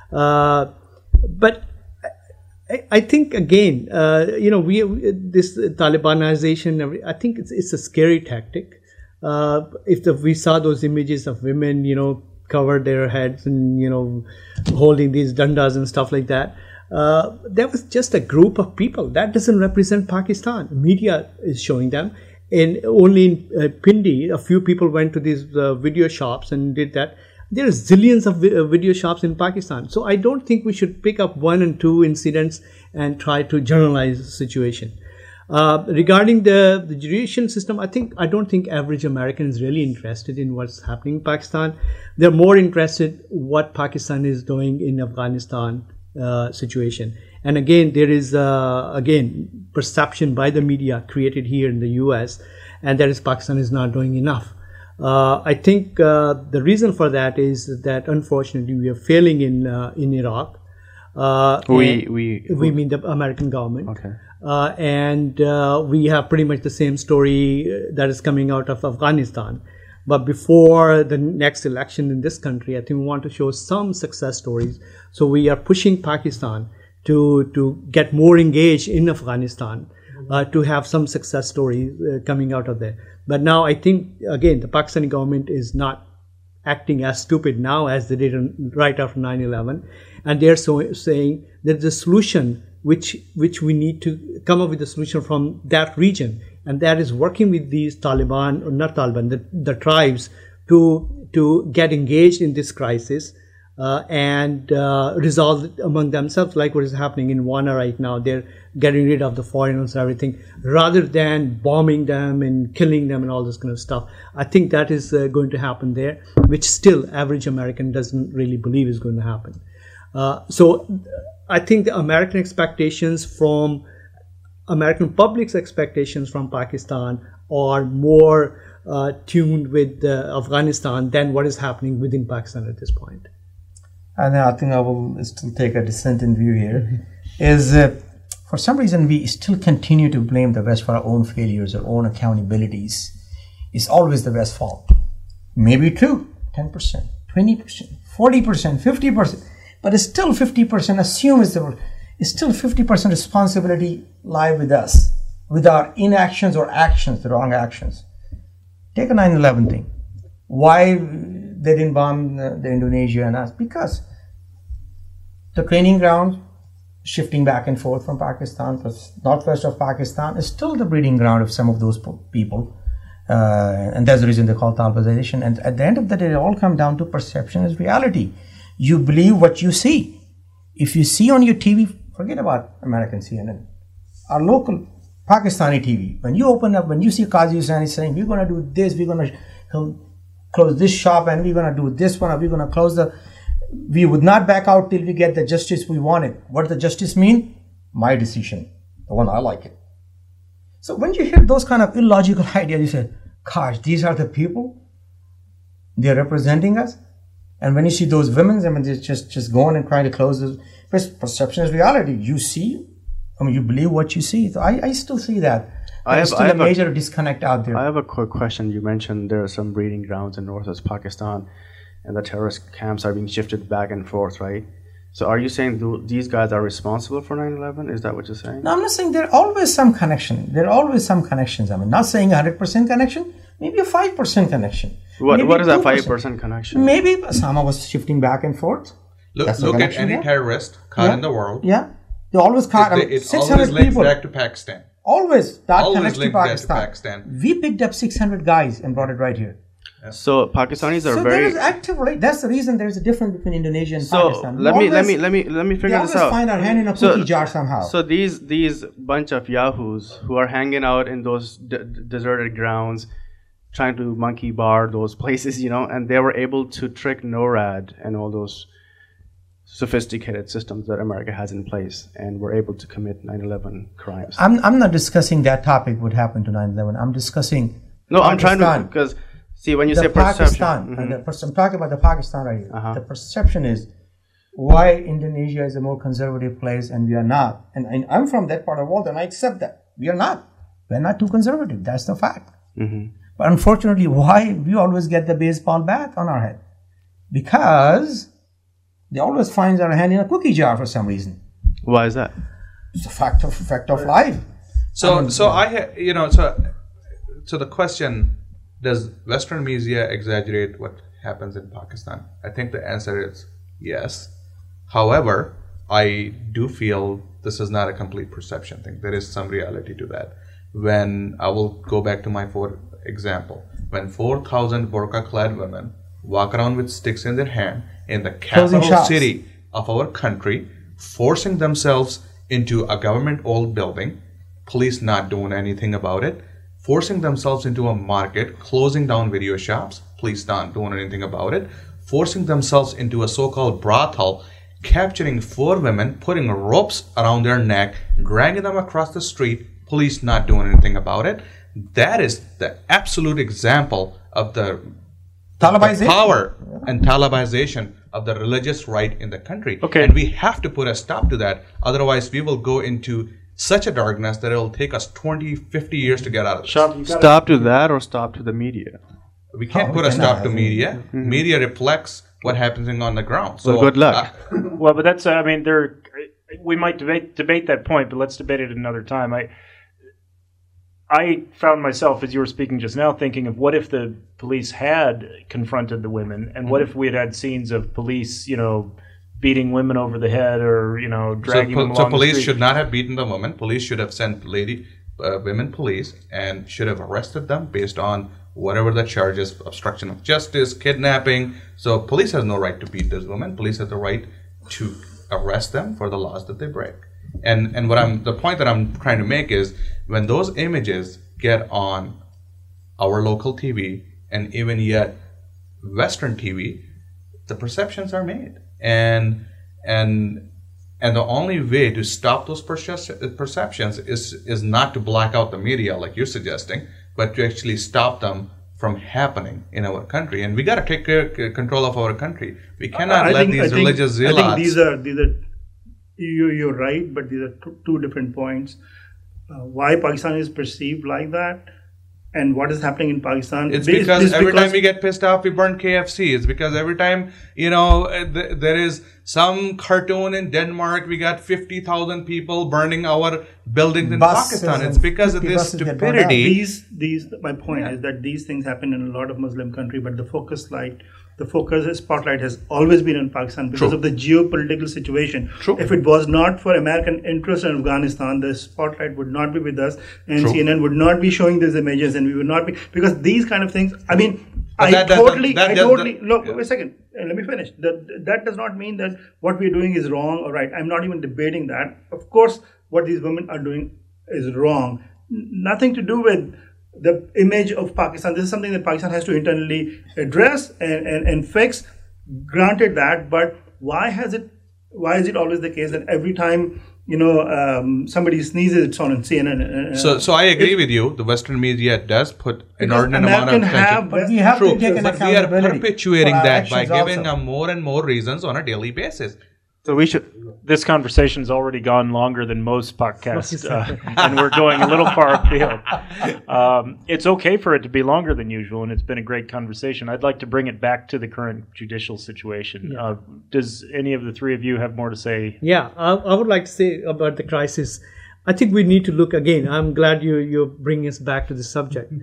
But I think again, this Talibanization. I think it's a scary tactic. We saw those images of women, cover their heads and holding these dandas and stuff like that. That was just a group of people. That doesn't represent Pakistan. Media is showing them. And only in Pindi, a few people went to these video shops and did that. There are zillions of video shops in Pakistan. So I don't think we should pick up one and two incidents and try to generalize the situation. Regarding the judicial system, I don't think average American is really interested in what's happening in Pakistan. They're more interested what Pakistan is doing in Afghanistan situation. And again, there is perception by the media created here in the US, and that is Pakistan is not doing enough. I think the reason for that is that unfortunately we are failing in Iraq. We mean the American government. Okay. And we have pretty much the same story that is coming out of Afghanistan. But before the next election in this country, I think we want to show some success stories. So we are pushing Pakistan to get more engaged in Afghanistan, to have some success stories coming out of there. But now I think, again, the Pakistani government is not acting as stupid now as they did right after 9/11. And they're saying that the solution which we need to come up with a solution from that region, and that is working with these Taliban, or not Taliban, the tribes to get engaged in this crisis and resolve it among themselves, like what is happening in Wana right now. They're getting rid of the foreigners and everything, rather than bombing them and killing them and all this kind of stuff. I think that is going to happen there, which still average American doesn't really believe is going to happen. So I think the American public's expectations from Pakistan are more tuned with Afghanistan than what is happening within Pakistan at this point. And I think I will still take a dissenting view here, is for some reason we still continue to blame the West for our own failures, our own accountabilities. It's always the West's fault. Maybe true, 10%, 20%, 40%, 50%, but it's still 50%, assume it's still 50% responsibility lie with us, with our inactions or actions, the wrong actions. Take a 9/11 thing. Why they didn't bomb the Indonesia and us? Because the training ground shifting back and forth from Pakistan, the northwest of Pakistan is still the breeding ground of some of those people. And that's the reason they call it Talibization. And at the end of the day, it all comes down to perception is reality. You believe what you see. If you see on your TV, forget about American CNN, our local Pakistani TV, when you open up, when you see Qazi Hussaini saying, we're going to do this, we're going to close this shop, and we're going to do this one, or we're going to close we would not back out till we get the justice we wanted. What does the justice mean? My decision, the one I like it. So when you hear those kind of illogical ideas, you say, gosh, these are the people, they're representing us. And when you see those women, I mean, they're just going and trying to close this. Perception is reality. You see, I mean, you believe what you see. So I still see that. There's still a major disconnect out there. I have a quick question. You mentioned there are some breeding grounds in northwest Pakistan, and the terrorist camps are being shifted back and forth, right? So are you saying these guys are responsible for 9/11? Is that what you're saying? No, I'm not saying there are always some connection. There are always some connections. I mean, not saying 100% connection, maybe a 5% connection. What is that 5% connection? Maybe Osama was shifting back and forth. Look at any terrorist caught in the world. Yeah, they always caught. It's always linked back to Pakistan. Always connects to Pakistan. We picked up 600 guys and brought it right here. Yeah. So Pakistanis are so very. There is active. Right? That's the reason there is a difference between Indonesia and Pakistan. Let me figure this out. We find our hand in a cookie jar somehow. So these bunch of yahoos who are hanging out in those deserted grounds, trying to monkey bar those places, and they were able to trick NORAD and all those sophisticated systems that America has in place, and were able to commit 9/11 crimes. I'm not discussing that topic would happen to 9/11. I'm discussing. No, Pakistan. I'm trying to, because see, when you say perception, I'm talking about the Pakistan right here. The perception is why Indonesia is a more conservative place and we are not. And I'm from that part of the world, and I accept that we are not. We're not too conservative. That's the fact. But unfortunately, why we always get the baseball bat on our head? Because they always find our hand in a cookie jar for some reason. Why is that? It's a fact of life. So the question: does Western media exaggerate what happens in Pakistan? I think the answer is yes. However, I do feel this is not a complete perception thing. There is some reality to that. When I will go back to my example, when 4,000 burqa-clad women walk around with sticks in their hand in the capital city of our country, forcing themselves into a government-owned building, police not doing anything about it, forcing themselves into a market, closing down video shops, police not doing anything about it, forcing themselves into a so-called brothel, capturing 4 women, putting ropes around their neck, dragging them across the street, police not doing anything about it. That is the absolute example of the Talibization. power and Talibization of the religious right in the country. Okay. And we have to put a stop to that. Otherwise, we will go into such a darkness that it will take us 20, 50 years to get out of this. Stop to that or stop to the media? We can't put a stop to media. Media reflects what happens on the ground. So Well, good luck. Well, but that's, I mean, we might debate that point, but let's debate it another time. I found myself, as you were speaking just now, thinking of what if the police had confronted the women, and what if we had scenes of police, beating women over the head or, dragging them along So the police street. should not have beaten the women. Police should have sent women police and should have arrested them based on whatever the charges, obstruction of justice, kidnapping. So police has no right to beat those women. Police have the right to arrest them for the laws that they break. And the point that I'm trying to make is when those images get on our local TV and even yet Western TV, the perceptions are made. And the only way to stop those perceptions is not to black out the media like you're suggesting, but to actually stop them from happening in our country. And we got to take control of our country. We cannot let these religious zealots. I think these are you're right, but these are two different points. Why Pakistan is perceived like that, and what is happening in Pakistan. It's because every time we get pissed off, we burn KFC. It's because every time, there is some cartoon in Denmark, we got 50,000 people burning our buildings in Pakistan. It's because of this stupidity. My point is that these things happen in a lot of Muslim countries, but the spotlight has always been in Pakistan because of the geopolitical situation. True. If it was not for American interest in Afghanistan, the spotlight would not be with us, and CNN would not be showing these images, and we would not be, because these kind of things. I mean, wait a second. Let me finish. That does not mean that what we're doing is wrong or right. I'm not even debating that. Of course, what these women are doing is wrong. Nothing to do with the image of Pakistan. This is something that Pakistan has to internally address and fix. Granted that, but why is it always the case that every time somebody sneezes, it's on CNN? So I agree with you. The Western media does put inordinate amount of attention. But we have to take an But we are accountability perpetuating for our that by actions giving also. them more and more reasons on a daily basis. So we should. This conversation's already gone longer than most podcasts, and we're going a little far afield. It's okay for it to be longer than usual, and it's been a great conversation. I'd like to bring it back to the current judicial situation. Yeah. Does any of the three of you have more to say? Yeah, I would like to say about the crisis. I think we need to look again. I'm glad you're bringing us back to the subject.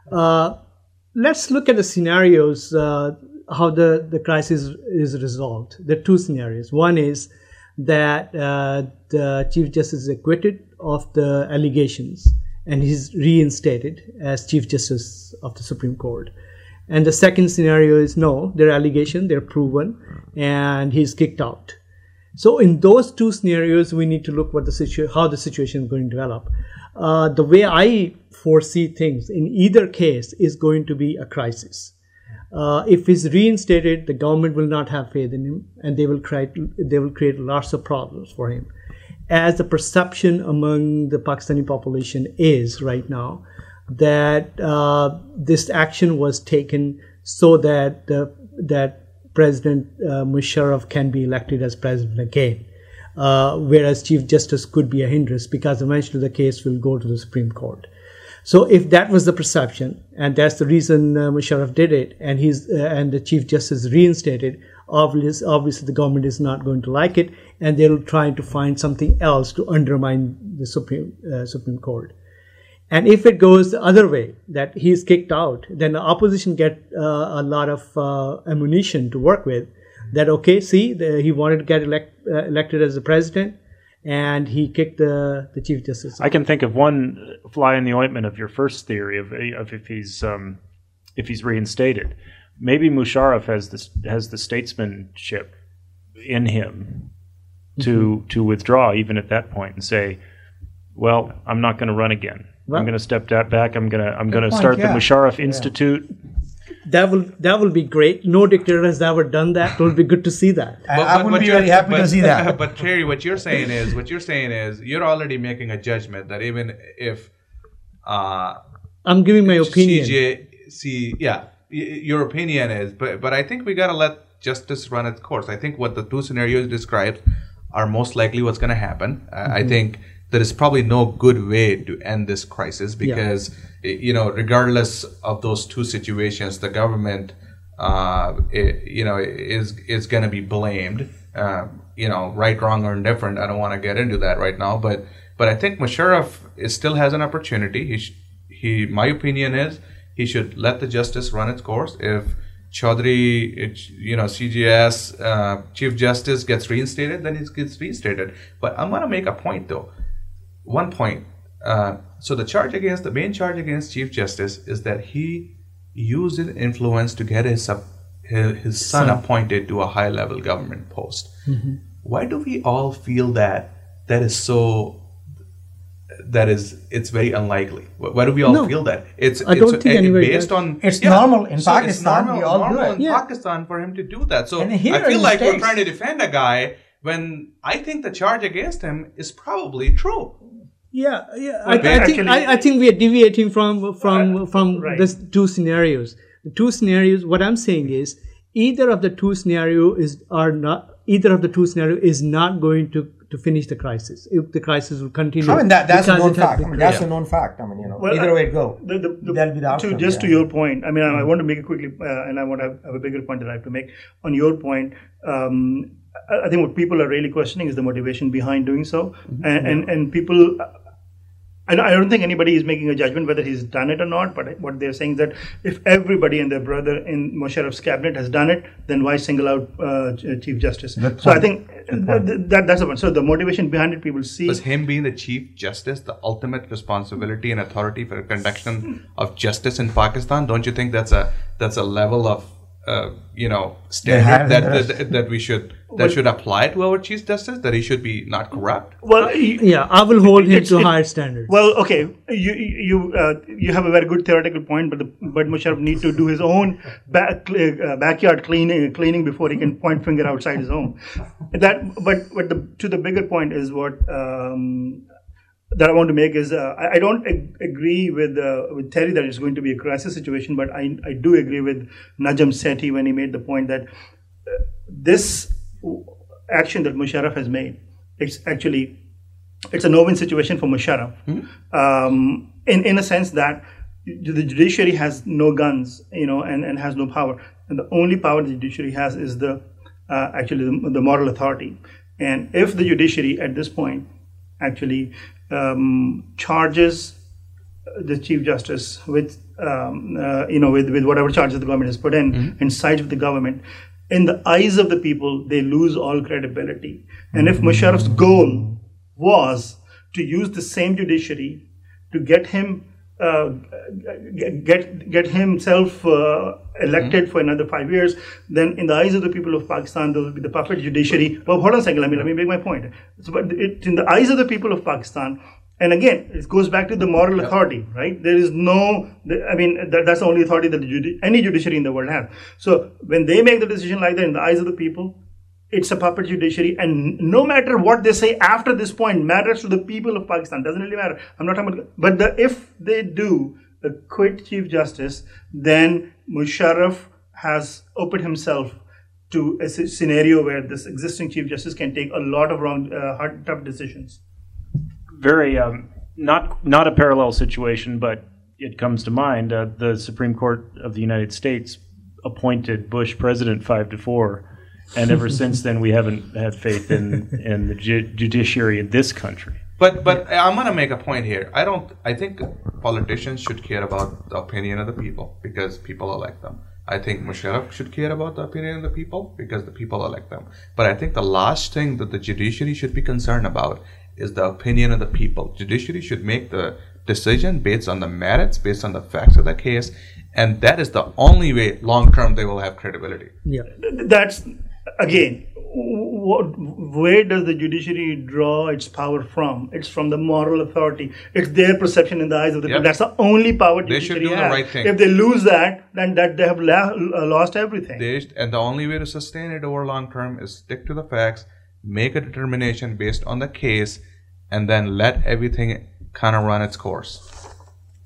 Let's look at the scenarios, how the crisis is resolved. There are two scenarios. One is that the Chief Justice is acquitted of the allegations and he's reinstated as Chief Justice of the Supreme Court. And the second scenario is no, they're allegations, they're proven, and he's kicked out. So in those two scenarios, we need to look what how the situation is going to develop. The way I foresee things in either case is going to be a crisis. If he's reinstated, the government will not have faith in him, and they will create lots of problems for him. As the perception among the Pakistani population is right now, that this action was taken so that that President Musharraf can be elected as president again, whereas Chief Justice could be a hindrance because eventually the case will go to the Supreme Court. So if that was the perception, and that's the reason Musharraf did it, and the Chief Justice reinstated, obviously the government is not going to like it, and they'll try to find something else to undermine the Supreme Court. And if it goes the other way, that he's kicked out, then the opposition get a lot of ammunition to work with. That he wanted to get elected as the president, and he kicked the Chief Justice out. I can think of one fly in the ointment of your first theory of if he's reinstated. Maybe Musharraf has the statesmanship in him to withdraw even at that point and say, well, I'm not going to run again. Well, I'm going to step back. I'm going to start the Musharraf Institute. That will be great. No dictator has ever done that. It will be good to see that. I would be very happy to see that. But Terry, what you're saying is you're already making a judgment that even if I'm giving my opinion. your opinion is, but I think we got to let justice run its course. I think what the two scenarios described are most likely what's going to happen. I think there is probably no good way to end this crisis because, regardless of those two situations, the government, is going to be blamed. Right, wrong, or indifferent. I don't want to get into that right now, but I think Musharraf still has an opportunity. My opinion is he should let the justice run its course. If Chaudhry, CJS, Chief Justice gets reinstated, then he gets reinstated. But I'm going to make a point though. One point. So the main charge against Chief Justice is that he used his influence to get his son appointed to a high-level government post. Mm-hmm. Why do we all feel it's very unlikely? Why do we all feel that? It's normal in Pakistan. We all do it. In Pakistan for him to do that. So I feel like we're trying to defend a guy when I think the charge against him is probably true. Yeah. I think we are deviating from these two scenarios. The two scenarios. What I'm saying is either of the two scenarios is not going to finish the crisis. If the crisis will continue, that's a known fact. That's a known fact. Either way it go, that'll be the outcome. To your point, I want to make it quickly, and I want to have a bigger point that I have to make. On your point, I think what people are really questioning is the motivation behind doing so, and people. I don't think anybody is making a judgment whether he's done it or not, but what they're saying is that if everybody and their brother in Musharraf's cabinet has done it, then why single out Chief Justice? So I think that's the one. So the motivation behind it, people see. Was him being the Chief Justice the ultimate responsibility and authority for the conduction of justice in Pakistan? Don't you think that's a level of standard that we should should apply to our Chief Justice, that he should be not corrupt? Well, I will hold him to higher standards. Well, okay, you have a very good theoretical point, but Musharraf need to do his own backyard cleaning before he can point finger outside his home. To the bigger point is what. That I want to make is I don't agree with Terry that it's going to be a crisis situation, but I do agree with Najam Sethi when he made the point that this action that Musharraf has made, it's a no-win situation for Musharraf, in a sense that the judiciary has no guns, and has no power, and the only power the judiciary has is the moral authority, and if the judiciary at this point actually charges the Chief Justice with whatever charges the government has put in and sides with the government, in the eyes of the people, they lose all credibility. And if Musharraf's goal was to use the same judiciary to get him get himself elected for another 5 years, then in the eyes of the people of Pakistan, there will be the puppet judiciary. Well, hold on a second, let me make my point. So, but in the eyes of the people of Pakistan, and again, it goes back to the moral authority, right? There is that's the only authority that any judiciary in the world has. So when they make the decision like that in the eyes of the people, it's a puppet judiciary, and no matter what they say after this point matters to the people of Pakistan. Doesn't really matter. I'm not talking about, but if they do quit Chief Justice, then Musharraf has opened himself to a scenario where this existing Chief Justice can take a lot of hard, tough decisions. Very not a parallel situation, but it comes to mind. The Supreme Court of the United States appointed Bush president 5-4. And ever since then, we haven't had faith in the judiciary in this country. But I'm going to make a point here. I think politicians should care about the opinion of the people because people elect them. I think Musharraf should care about the opinion of the people because the people elect them. But I think the last thing that the judiciary should be concerned about is the opinion of the people. Judiciary should make the decision based on the merits, based on the facts of the case, and that is the only way long term they will have credibility. Yeah, that's. Again, where does the judiciary draw its power from? It's from the moral authority. It's their perception in the eyes of the people. That's the only power judiciary has. They should do the right thing. If they lose that, then they have lost everything. And the only way to sustain it over long term is stick to the facts, make a determination based on the case, and then let everything kind of run its course.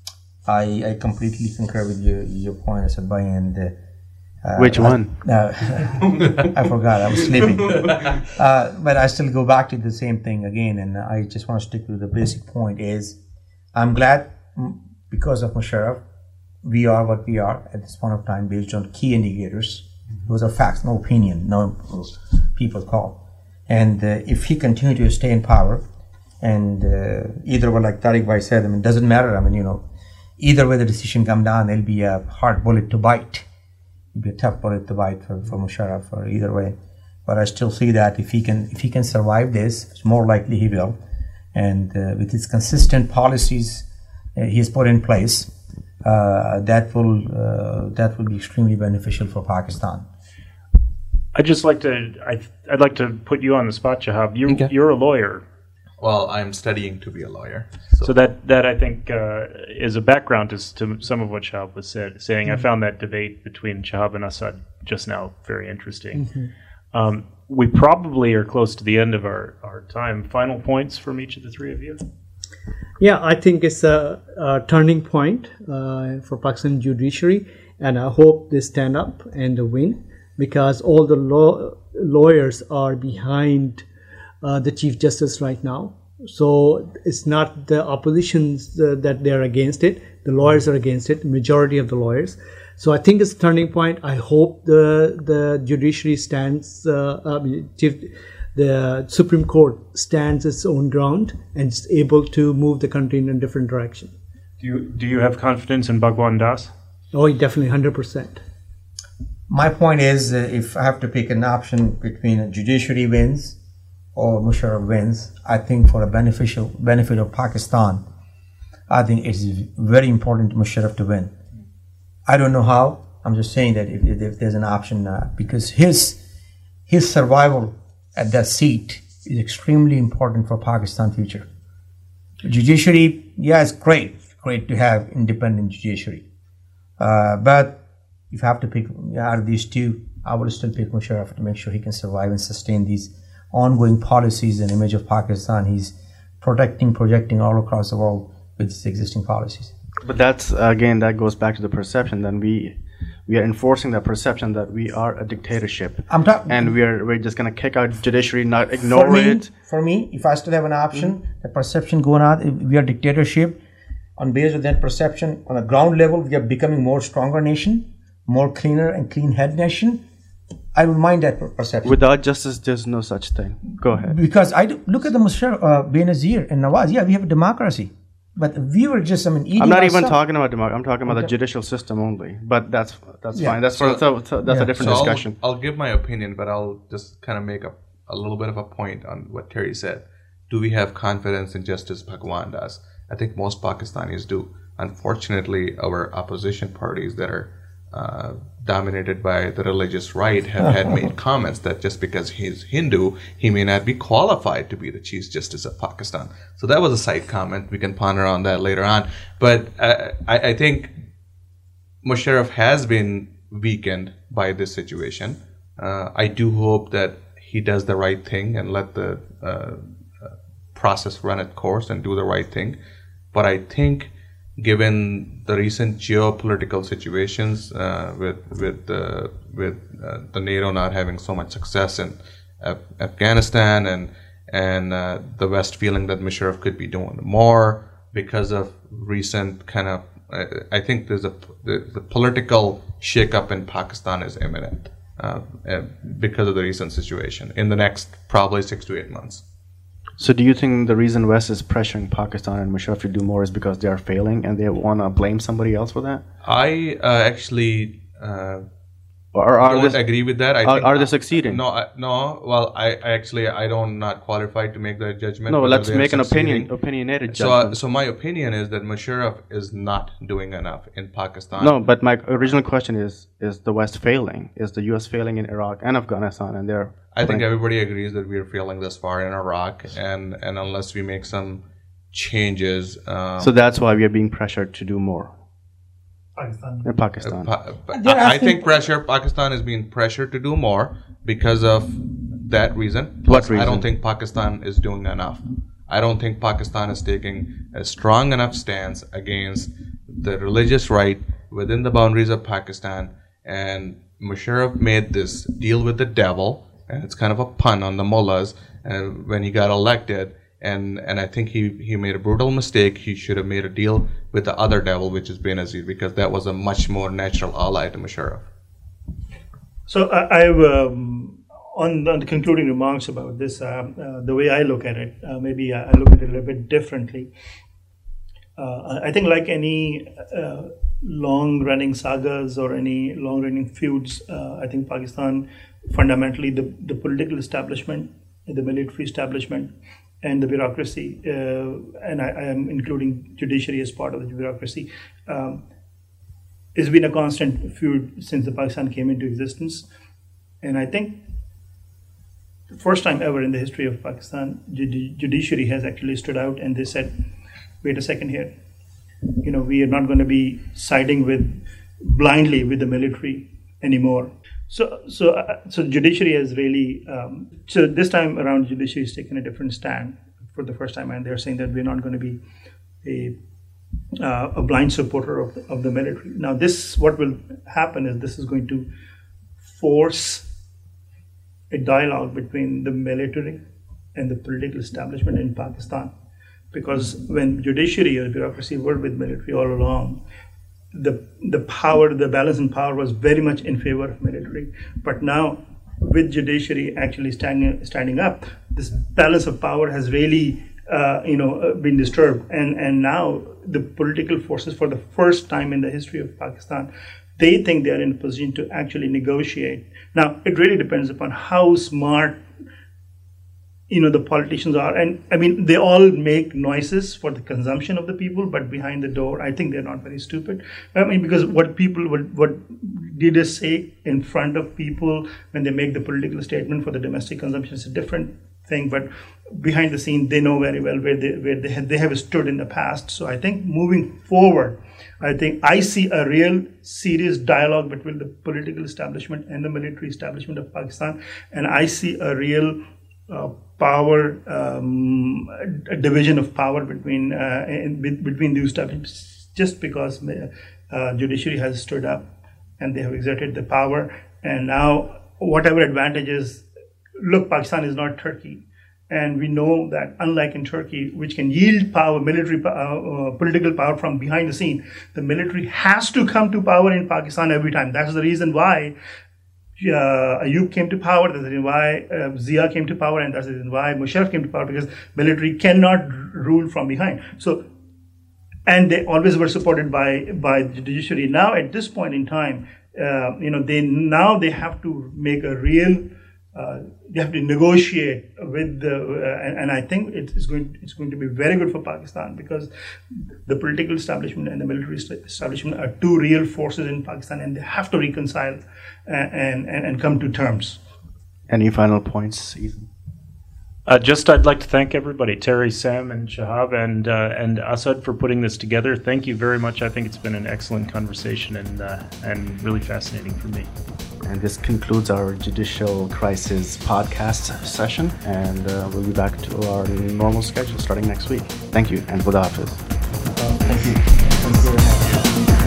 I completely concur with your point, Asad Bhai, and which one? I forgot. I was sleeping. But I still go back to the same thing again, and I just want to stick to the basic point is I'm glad because of Musharraf, we are what we are at this point of time based on key indicators. Those are facts, no opinion, no people call. And if he continue to stay in power, and either way, like Tariq Bhai said, it doesn't matter. Either way the decision come down, it'll be a hard bullet to bite. It'll be a tough bullet to bite for Musharraf, or either way. But I still see that if he can survive this, it's more likely he will. And with his consistent policies he has put in place, that will be extremely beneficial for Pakistan. I'd like to put you on the spot, Shahab. You're a lawyer. Well, I'm studying to be a lawyer. So that I think is a background to some of what Shahab was saying. Mm-hmm. I found that debate between Shahab and Asad just now very interesting. Mm-hmm. We probably are close to the end of our time. Final points from each of the three of you? Yeah, I think it's a turning point for Pakistan judiciary, and I hope they stand up and win, because all the lawyers are behind the Chief Justice right now. So it's not the oppositions that they're against it. The lawyers are against it, the majority of the lawyers. So I think it's a turning point. I hope the judiciary stands, the Supreme Court stands its own ground and is able to move the country in a different direction. Do you have confidence in Bhagwan Das? Oh, definitely, 100%. My point is, if I have to pick an option between a judiciary wins or Musharraf wins, I think for a benefit of Pakistan, I think it's very important to Musharraf to win. I don't know how. I'm just saying that if there's an option, because his survival at that seat is extremely important for Pakistan's future. Judiciary, yeah, it's great to have independent judiciary, but if I have to pick out of these two, I would still pick Musharraf to make sure he can survive and sustain these ongoing policies and image of Pakistan. He's projecting all across the world with his existing policies. But that goes back to the perception. Then we are enforcing that perception that we are a dictatorship, and we're just gonna kick out judiciary, not ignore it. For me, if I still have an option, the perception going out, we are a dictatorship. On base of that perception, on a ground level, we are becoming more stronger nation, more cleaner and clean-head nation. I don't mind that perception. Without justice, there's no such thing. Go ahead. Because look at the Musharraf, Benazir and Nawaz. Yeah, we have a democracy. But we were just, eating I'm not even talking about democracy. I'm talking about the judicial system only. But that's fine. That's a different discussion. I'll give my opinion, but I'll just kind of make a little bit of a point on what Terry said. Do we have confidence in Justice Bhagwan Das? I think most Pakistanis do. Unfortunately, our opposition parties that are dominated by the religious right have made comments that just because he's Hindu, he may not be qualified to be the Chief Justice of Pakistan. So that was a side comment. We can ponder on that later on. But I think Musharraf has been weakened by this situation. I do hope that he does the right thing and let the process run its course and do the right thing. But I think given the recent geopolitical situations with the NATO not having so much success in Afghanistan and the West feeling that Musharraf could be doing more because of recent kind of, I think the political shakeup in Pakistan is imminent because of the recent situation in the next probably 6 to 8 months. So do you think the reason West is pressuring Pakistan and Musharraf to do more is because they are failing and they want to blame somebody else for that? I actually don't agree with that. Are they succeeding? No. Well, I don't not qualified to make that judgment. No, let's make an opinionated judgment. So my opinion is that Musharraf is not doing enough in Pakistan. No, but my original question is the West failing? Is the U.S. failing in Iraq and Afghanistan? And I think everybody agrees that we are failing this far in Iraq, and unless we make some changes. So that's why we are being pressured to do more. Pakistan. I think Pakistan is being pressured to do more because of that reason. What reason? I don't think Pakistan is doing enough. I don't think Pakistan is taking a strong enough stance against the religious right within the boundaries of Pakistan, and Musharraf made this deal with the devil, and it's kind of a pun on the mullahs, when he got elected, and I think he made a brutal mistake. He should have made a deal with the other devil, which is Benazir, because that was a much more natural ally to Musharraf. So I've on the concluding remarks about this, the way I look at it, maybe I look at it a little bit differently. I think like any long-running sagas or any long-running feuds, I think Pakistan, fundamentally the political establishment, the military establishment, and the bureaucracy, and I am including judiciary as part of the bureaucracy, has been a constant feud since the Pakistan came into existence. And I think the first time ever in the history of Pakistan, judiciary has actually stood out and they said, wait a second here, we are not going to be siding blindly with the military anymore. So judiciary has really, so this time around, judiciary has taken a different stand for the first time, and they're saying that we're not going to be a blind supporter of the military. Now, what will happen is this is going to force a dialogue between the military and the political establishment in Pakistan. Because when judiciary or bureaucracy worked with military all along, the power, the balance in power was very much in favor of military. But now, with judiciary actually standing up, this balance of power has really been disturbed. And now the political forces, for the first time in the history of Pakistan, they think they are in a position to actually negotiate. Now, it really depends upon how smart the politicians are. And I mean, they all make noises for the consumption of the people, but behind the door, I think they're not very stupid. I mean, because what leaders say in front of people when they make the political statement for the domestic consumption is a different thing, but behind the scene, they know very well where they have stood in the past. So I think moving forward, I see a real serious dialogue between the political establishment and the military establishment of Pakistan, and I see a real division of power between the establishments, just because judiciary has stood up and they have exerted the power, and now whatever advantages. Look, Pakistan is not Turkey, and we know that unlike in Turkey, which can yield power, military political power from behind the scene, the military has to come to power in Pakistan every time. That's the reason why Ayub came to power, that's the reason why Zia came to power, and that's the reason why Musharraf came to power, because military cannot rule from behind. So, and they always were supported by the judiciary. Now, at this point in time, they have to make a real. They have to negotiate with and I think it's going to be very good for Pakistan, because the political establishment and the military establishment are two real forces in Pakistan, and they have to reconcile and come to terms. Any final points, Ethan? I'd like to thank everybody, Terry, Sam, and Shahab, and Asad for putting this together. Thank you very much. I think it's been an excellent conversation and really fascinating for me. And this concludes our Judicial Crisis podcast session, and we'll be back to our normal schedule starting next week. Thank you, and Khuda Hafiz. Thank you. Thank you very much.